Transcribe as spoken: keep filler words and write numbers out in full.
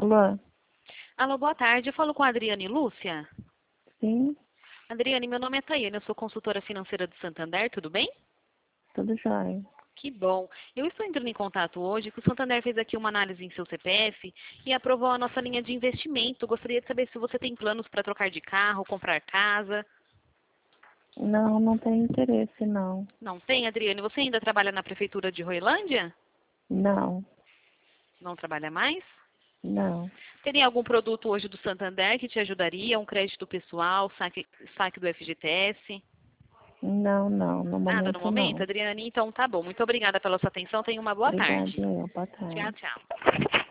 Alô? Alô, boa tarde. Eu falo com a Adriane Lúcia. Sim, Adriane, meu nome é Tayane, eu sou consultora financeira do Santander, tudo bem? tudo jóia. Que bom. Eu estou entrando em contato hoje que o Santander fez aqui uma análise em seu C P F e aprovou a nossa linha de investimento. Gostaria de saber se você tem planos para trocar de carro, comprar casa. Não, não tem interesse, não. Não tem, Adriane? Você ainda trabalha na Prefeitura de Roilândia? Não, Não trabalha mais? não. Teria algum produto hoje do Santander que te ajudaria? Um crédito pessoal, saque, saque do F G T S? Não, não, no Nada no momento momento, não. Adriane? Então tá bom. Muito obrigada pela sua atenção. Tenha uma boa Obrigada, tarde. eu. Boa Tchau, tarde. tchau.